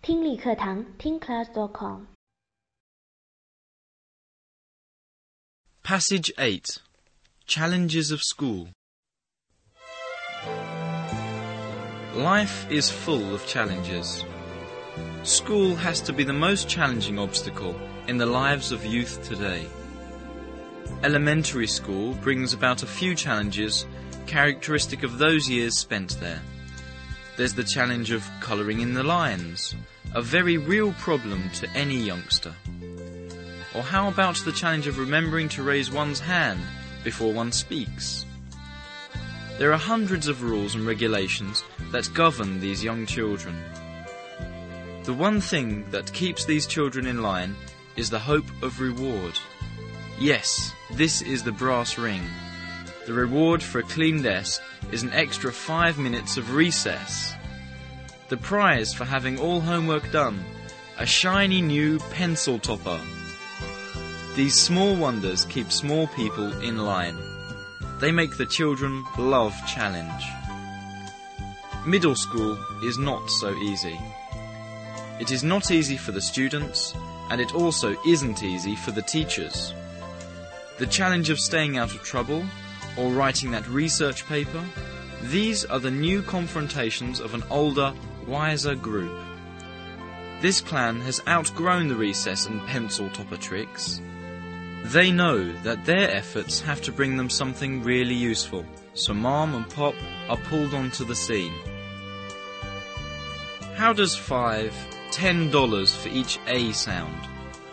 听力课堂 TeenClass.com Passage 8. Challenges of School. Life is full of challenges. School has to be the most challenging obstacle in the lives of youth today. Elementary school brings about a few challenges characteristic of those years spent there. There's the challenge of colouring in the lines, a very real problem to any youngster. Or how about the challenge of remembering to raise one's hand before one speaks? There are hundreds of rules and regulations that govern these young children. The one thing that keeps these children in line is the hope of reward. Yes, this is the brass ring. The reward for a clean desk is an extra 5 minutes of recess. The prize for having all homework done, a shiny new pencil topper. These small wonders keep small people in line. They make the children love challenge. Middle school is not so easy. It is not easy for the students, and it also isn't easy for the teachers. The challenge of staying out of trouble, or writing that research paper, these are the new confrontations of an older, wiser group. This clan has outgrown the recess and pencil topper tricks. They know that their efforts have to bring them something really useful, so Mom and Pop are pulled onto the scene. How does $10 for each A sound?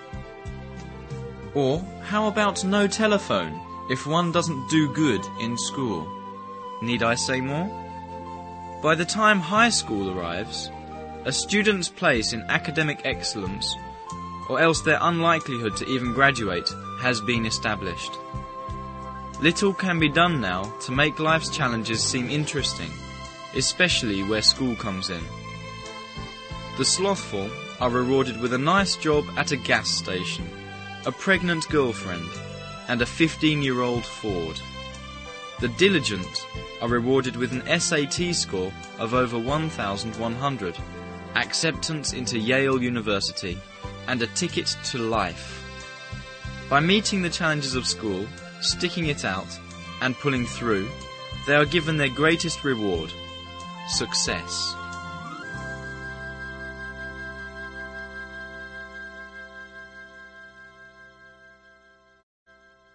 Or how about no telephone if one doesn't do good in school? Need I say more? By the time high school arrives, a student's place in academic excellence, or else their unlikelihood to even graduate, has been established. Little can be done now to make life's challenges seem interesting, especially where school comes in. The slothful are rewarded with a nice job at a gas station, a pregnant girlfriend, and a 15-year-old Ford. The diligent are rewarded with an SAT score of over 1,100, acceptance into Yale University, and a ticket to life. By meeting the challenges of school, sticking it out, and pulling through, they are given their greatest reward: success.